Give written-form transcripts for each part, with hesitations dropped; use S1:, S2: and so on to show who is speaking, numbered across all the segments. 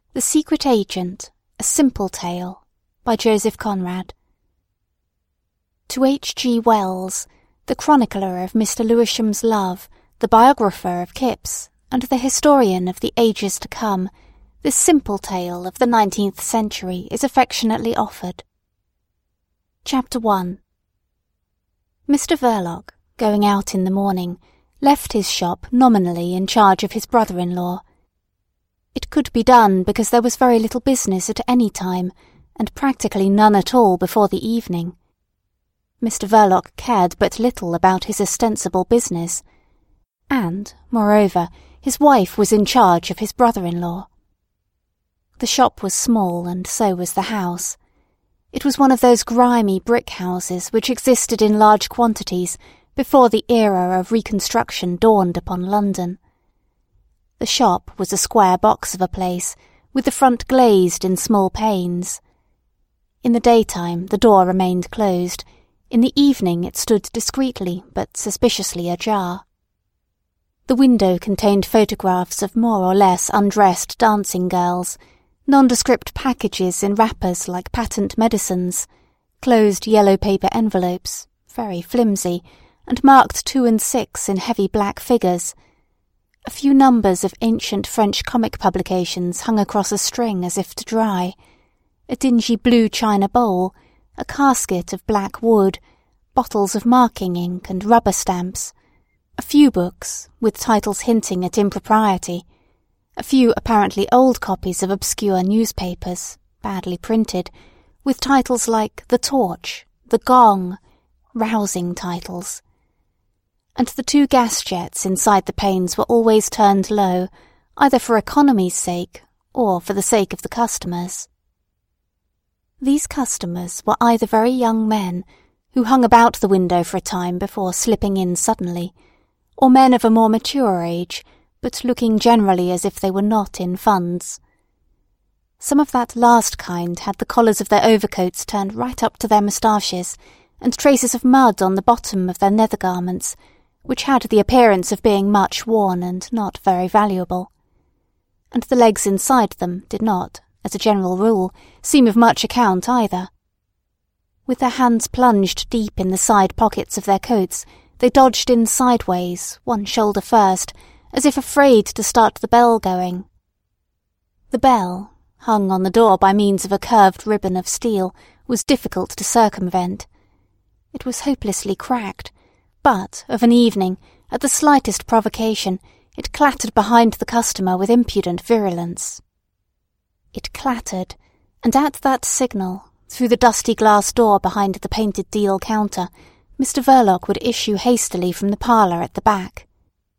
S1: The Secret Agent, A Simple Tale, by Joseph Conrad. To H. G. Wells, the chronicler of Mr. Lewisham's love, the biographer of Kipps, and the historian of the ages to come, this simple tale of the 19th century is affectionately offered. Chapter 1. Mr. Verloc, going out in the morning, left his shop nominally in charge of his brother-in-law. It could be done because there was very little business at any time, and practically none at all before the evening. Mr. Verloc cared but little about his ostensible business, and, moreover, his wife was in charge of his brother-in-law. The shop was small, and so was the house. It was one of those grimy brick houses which existed in large quantities before the era of reconstruction dawned upon London. The shop was a square box of a place, with the front glazed in small panes. In the daytime the door remained closed. In the evening it stood discreetly but suspiciously ajar. The window contained photographs of more or less undressed dancing girls, nondescript packages in wrappers like patent medicines, closed yellow paper envelopes, very flimsy, and marked 2 and 6 in heavy black figures. A few numbers of ancient French comic publications hung across a string as if to dry, a dingy blue china bowl, a casket of black wood, bottles of marking ink and rubber stamps, a few books, with titles hinting at impropriety, a few apparently old copies of obscure newspapers, badly printed, with titles like The Torch, The Gong, rousing titles. And the 2 gas jets inside the panes were always turned low, either for economy's sake or for the sake of the customers. These customers were either very young men, who hung about the window for a time before slipping in suddenly, or men of a more mature age, but looking generally as if they were not in funds. Some of that last kind had the collars of their overcoats turned right up to their moustaches, and traces of mud on the bottom of their nether garments, which had the appearance of being much worn and not very valuable. And the legs inside them did not, as a general rule, seem of much account either. With their hands plunged deep in the side pockets of their coats, they dodged in sideways, one shoulder first, as if afraid to start the bell going. The bell, hung on the door by means of a curved ribbon of steel, was difficult to circumvent. It was hopelessly cracked, but, of an evening, at the slightest provocation, it clattered behind the customer with impudent virulence. It clattered, and at that signal, through the dusty glass door behind the painted deal counter, Mr. Verloc would issue hastily from the parlour at the back.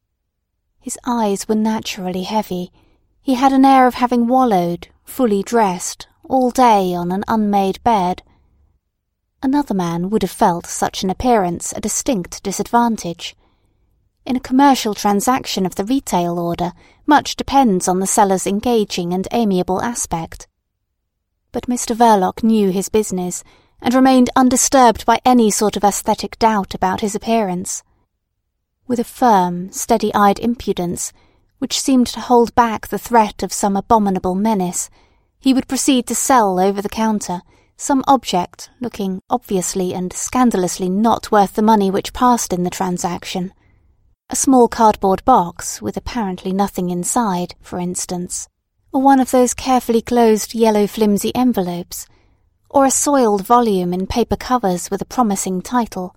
S1: His eyes were naturally heavy. He had an air of having wallowed, fully dressed, all day on an unmade bed. Another man would have felt such an appearance a distinct disadvantage. In a commercial transaction of the retail order, much depends on the seller's engaging and amiable aspect. But Mr. Verloc knew his business, and remained undisturbed by any sort of aesthetic doubt about his appearance. With a firm, steady-eyed impudence, which seemed to hold back the threat of some abominable menace, he would proceed to sell over the counter some object looking obviously and scandalously not worth the money which passed in the transaction. A small cardboard box with apparently nothing inside, for instance, or one of those carefully closed yellow flimsy envelopes, or a soiled volume in paper covers with a promising title.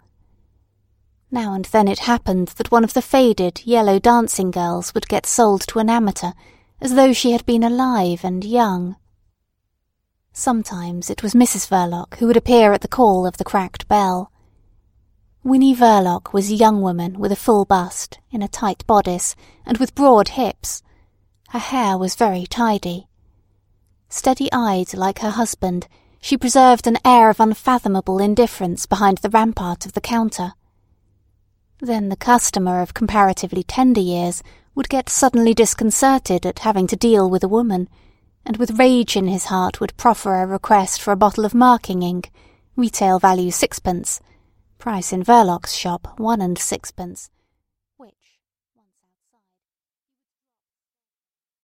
S1: Now and then it happened that one of the faded, yellow dancing girls would get sold to an amateur, as though she had been alive and young. Sometimes it was Mrs. Verloc who would appear at the call of the cracked bell. Winnie Verloc was a young woman with a full bust, in a tight bodice, and with broad hips. Her hair was very tidy. Steady-eyed like her husband, she preserved an air of unfathomable indifference behind the rampart of the counter. Then the customer of comparatively tender years would get suddenly disconcerted at having to deal with a woman, and with rage in his heart would proffer a request for a bottle of marking ink, retail value 6d, price in Verloc's shop 1 and 6d,